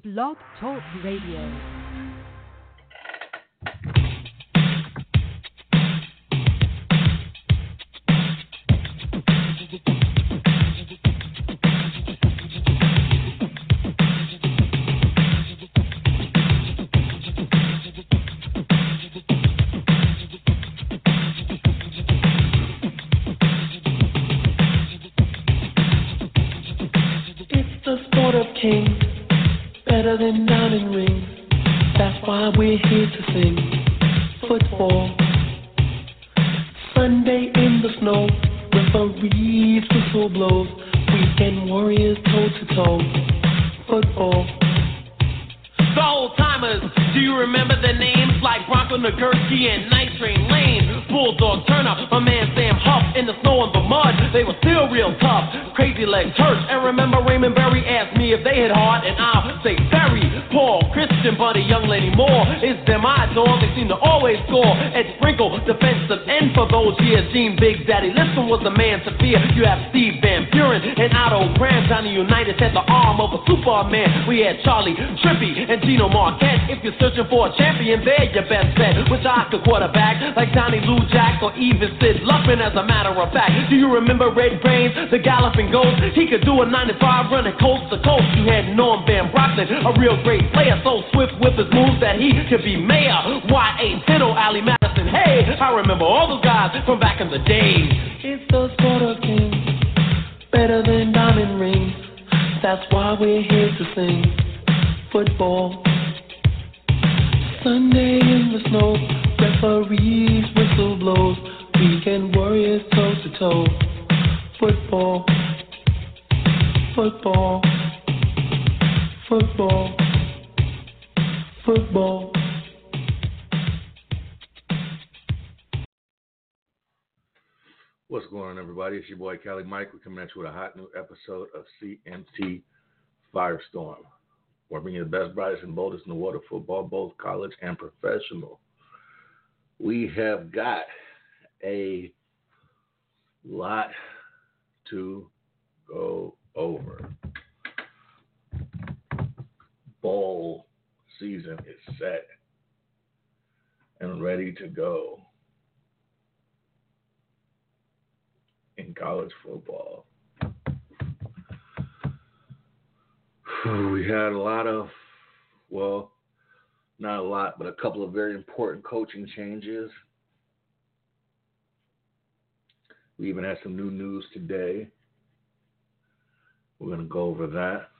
Blog Talk Radio. Kings, better than diamond rings. That's why we're here to sing football. Sunday in the snow, referees whistle blows. Weekend warriors toe to toe. Football. The old timers, do you remember the names like Bronco Nagurski and Night Train Lane? Bulldog Turner, my man Sam Huff, in the snow and the mud, they were still real tough. Crazy Legs Church, and remember Raymond Berry asked me if they hit hard, and I'll say very. Paul, Christian, Buddy, Young Lady Moore, it's them eyes on, they seem to always score. Ed Sprinkle, defensive end for those years. Gene Big Daddy Lipson was the man to fear. You have Steve Van Buren and Otto Graham. Johnny Unitas had the arm of a Superman. We had Charlie Trippy and Gino Marquette. If you're searching for a champion, they're your best bet. Which I could quarterback, like Johnny Lou Jack or even Sid Luckman, as a matter of fact. Do you remember Red Brains, the Galloping Ghost? He could do a 95 running coast to coast. You had Norm Van Brockton, a real great player, so swift with his moves that he could be mayor. Y.A. Tittle, Allie Madison, hey, I remember all those guys from back in the days. It's the sport of kings, better than diamond rings. That's why we're here to sing football. Sunday in the snow, referees whistle blows. Weekend warriors toe to toe. Football, football, football, football. What's going on, everybody? It's your boy Cali Mike. We're coming at you with a hot new episode of CMT Firestorm. We're bringing you the best, brightest, and boldest in the world of football, both college and professional. We have got a lot to go over. Bowl season is set and ready to go in college football. We had a lot of, well, not a lot, but a couple of very important coaching changes. We even had some new news today. We're going to go over that.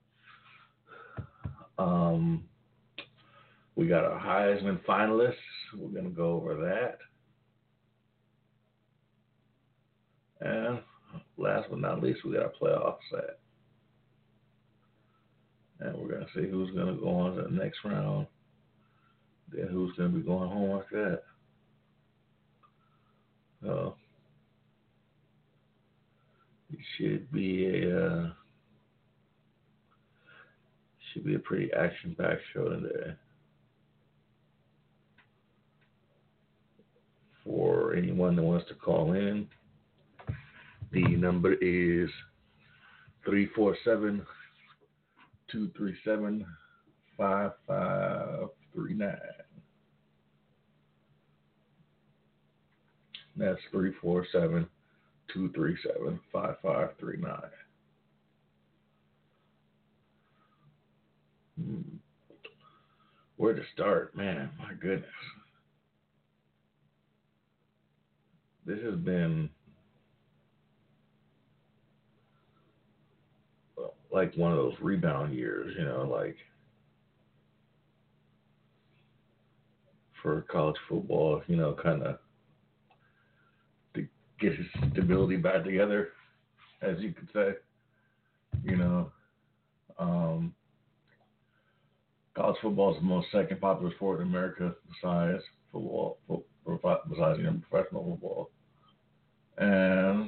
We got our Heisman finalists. We're going to go over that. And last but not least, we got our playoff set. And we're going to see who's going to go on to the next round. Then who's going to be going home after that. So it should be a pretty action-packed show today. For anyone that wants to call in, the number is 347-237-5539. That's 347-237-5539. Where to start? Man, my goodness. This has been like one of those rebound years, like for college football, kind of to get his stability back together, as you could say. College football is the most second popular sport in America besides football, besides professional football. And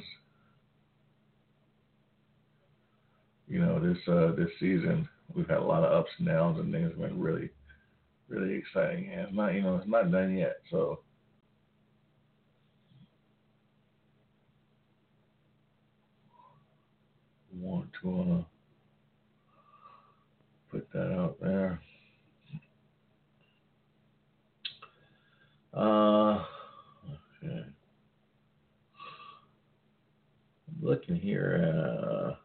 this season we've had a lot of ups and downs, and things have been really, really exciting. And it's not done yet. So want to put that out looking here.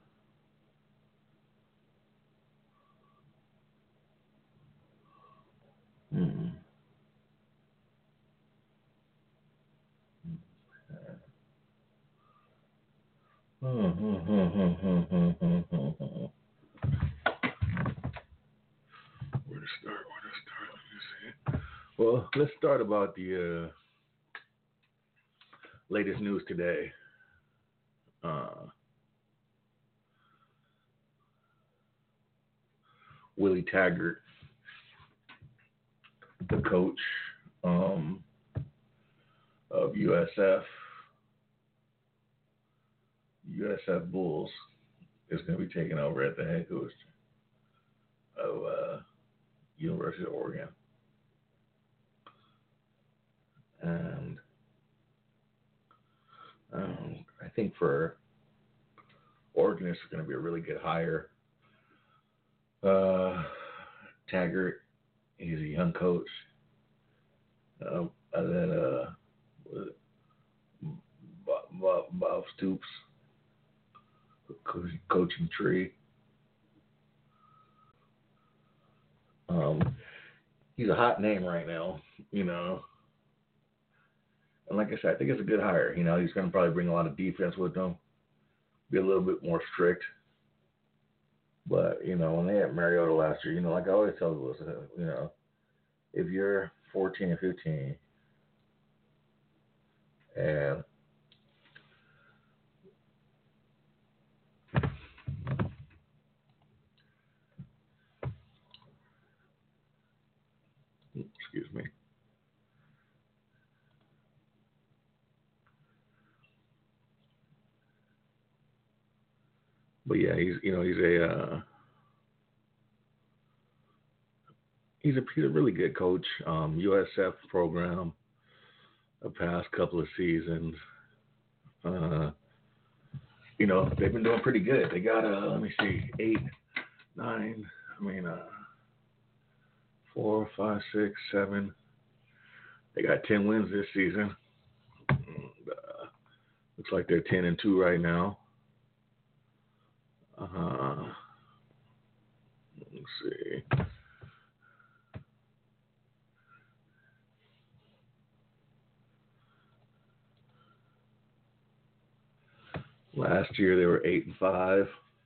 Where to start? Let me see. Well, let's start about the latest news today. Willie Taggart, the coach of USF Bulls, is going to be taking over at the head coach of University of Oregon. And I think for Oregon, it's going to be a really good hire. Taggart, he's a young coach. Bob Stoops, coaching tree. He's a hot name right now, you know. And like I said, I think it's a good hire. You know, he's going to probably bring a lot of defense with him, be a little bit more strict. But, you know, when they had Mariota last year, you know, like I always tell you, you know, if you're 14 or 15 and excuse me. But yeah, he's a really good coach. USF program, the past couple of seasons, you know, they've been doing pretty good. They got 4, 5, 6, 7. They got 10 wins this season. And, looks like they're 10-2 right now. Let's see. Last year they were 8-5.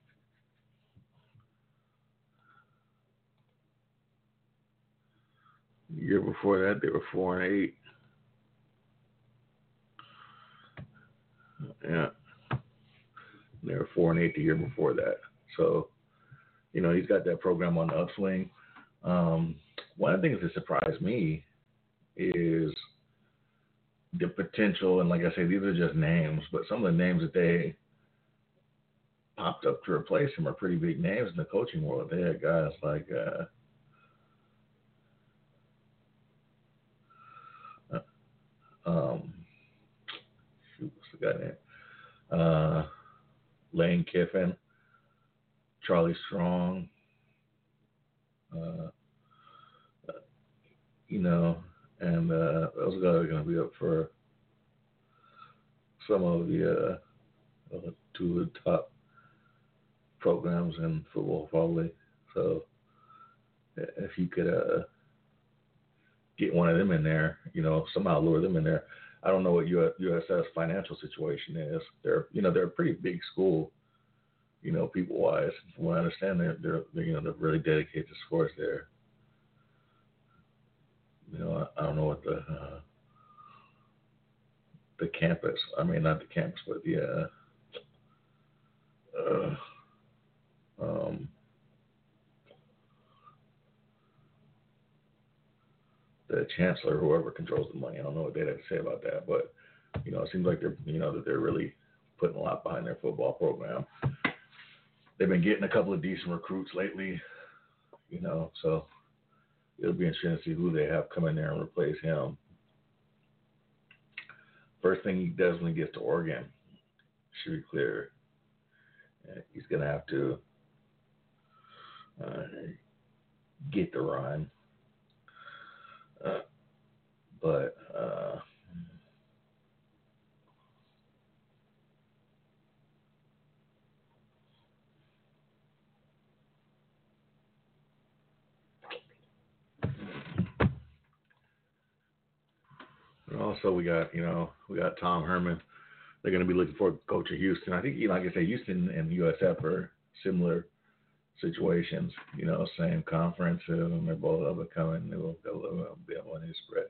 The year before that they were 4-8. Yeah. They were 4-8 the year before that. So, you know, he's got that program on the upswing. One of the things that surprised me is the potential, and like I say, these are just names, but some of the names that they popped up to replace him are pretty big names in the coaching world. They had guys like what's the guy name? Lane Kiffin, Charlie Strong, you know, and those guys are going to be up for some of the two of the top programs in football, probably. So if you could get one of them in there, you know, somehow lure them in there. I don't know what USF's financial situation is. They're a pretty big school, you know, people wise. From what I understand, they're really dedicated to sports there. You know, I don't know what the campus. I mean, not the campus, but the chancellor, whoever controls the money. I don't know what they'd have to say about that, but you know, it seems like they're really putting a lot behind their football program. They've been getting a couple of decent recruits lately, you know, so it'll be interesting to see who they have come in there and replace him. First thing he does when he gets to Oregon, should be clear, he's going to have to get the run. But also we got Tom Herman. They're going to be looking for a coach of Houston. I think, like I said, Houston and USF are similar situations. Same conference. And they're both up and coming. They'll be able to spread.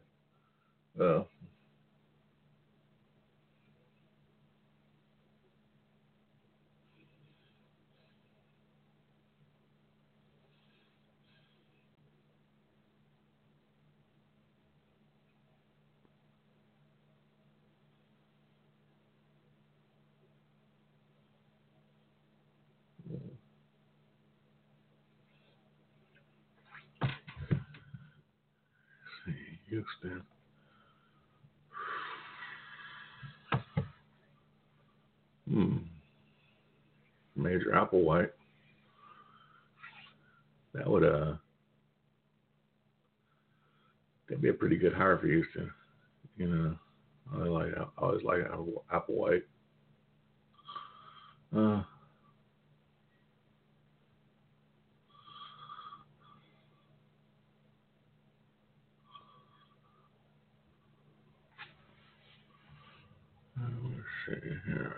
Houston. Major Applewhite. That would that'd be a pretty good hire for Houston. I always like Applewhite. Let's see here.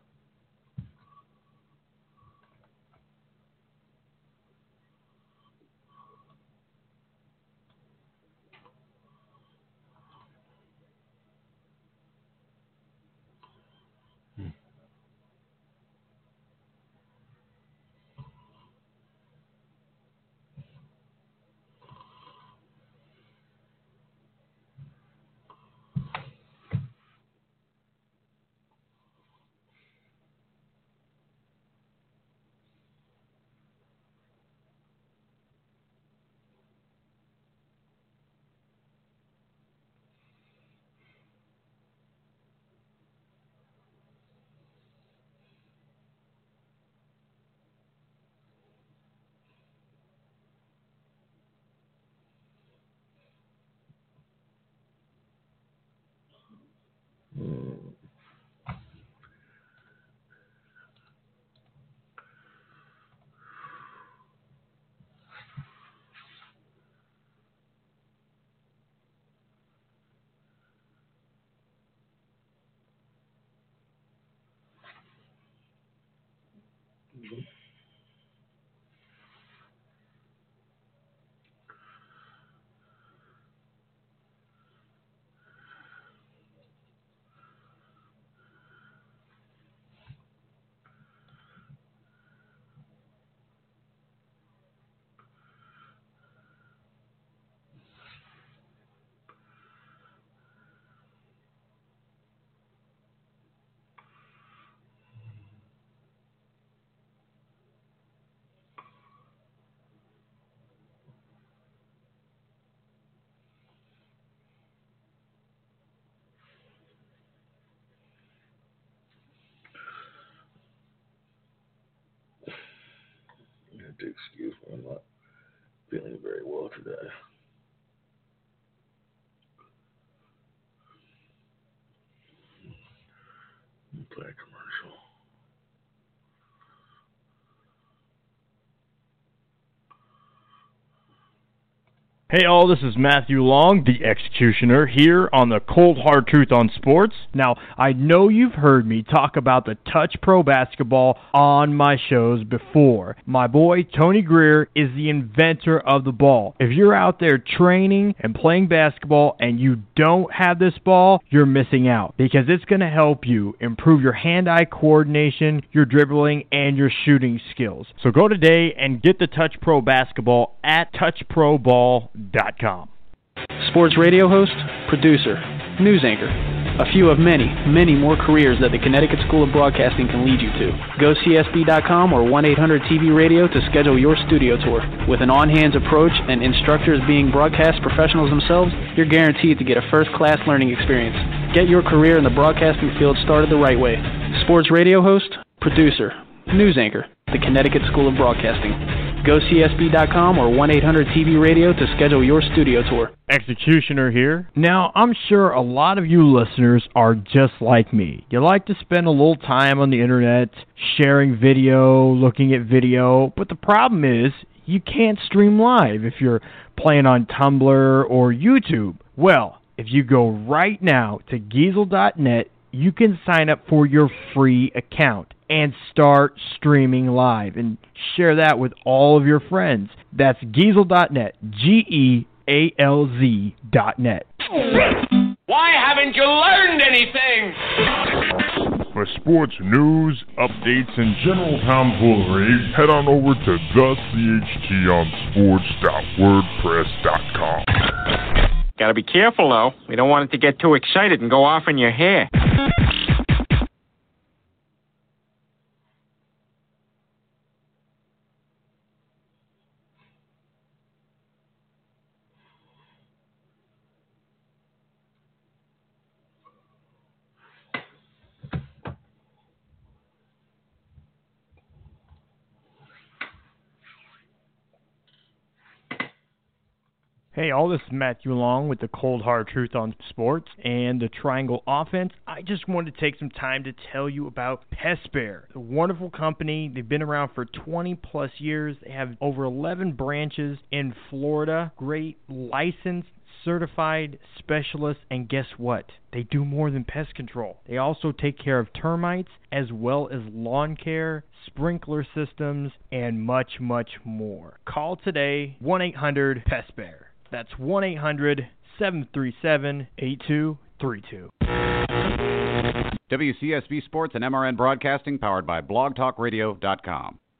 Excuse me, I'm not feeling very well today. Play a commercial. Hey all, this is Matthew Long, the Executioner, here on the Cold Hard Truth on Sports. Now, I know you've heard me talk about the Touch Pro Basketball on my shows before. My boy, Tony Greer, is the inventor of the ball. If you're out there training and playing basketball and you don't have this ball, you're missing out because it's going to help you improve your hand-eye coordination, your dribbling, and your shooting skills. So go today and get the Touch Pro Basketball at touchproball.com. Sports radio host, producer, news anchor. A few of many, many more careers that the Connecticut School of Broadcasting can lead you to. Go CSB.com or 1-800-TV Radio to schedule your studio tour. With an on-hands approach and instructors being broadcast professionals themselves, you're guaranteed to get a first-class learning experience. Get your career in the broadcasting field started the right way. Sports radio host, producer, news anchor, the Connecticut School of Broadcasting. Go CSB.com or 1-800-TV Radio to schedule your studio tour. Executioner here. Now, I'm sure a lot of you listeners are just like me. You like to spend a little time on the internet, sharing video, looking at video, but the problem is you can't stream live if you're playing on Tumblr or YouTube. Well, If you go right now to Giesel.net, you can sign up for your free account and start streaming live and share that with all of your friends. That's Giesel.net, Gealz.net. Why haven't you learned anything? For sports news, updates, and general tomfoolery, head on over to thechtonsports.wordpress.com. Gotta be careful, though. We don't want it to get too excited and go off in your hair. Hey all, this is Matthew Long with the Cold Hard Truth on Sports and the Triangle Offense. I just wanted to take some time to tell you about PestBear, a wonderful company. They've been around for 20 plus years. They have over 11 branches in Florida. Great licensed, certified specialists, and guess what? They do more than pest control. They also take care of termites as well as lawn care, sprinkler systems, and much, much more. Call today, 1-800-PestBear. That's 1-800-737-8232. WCSB Sports and MRN Broadcasting, powered by blogtalkradio.com.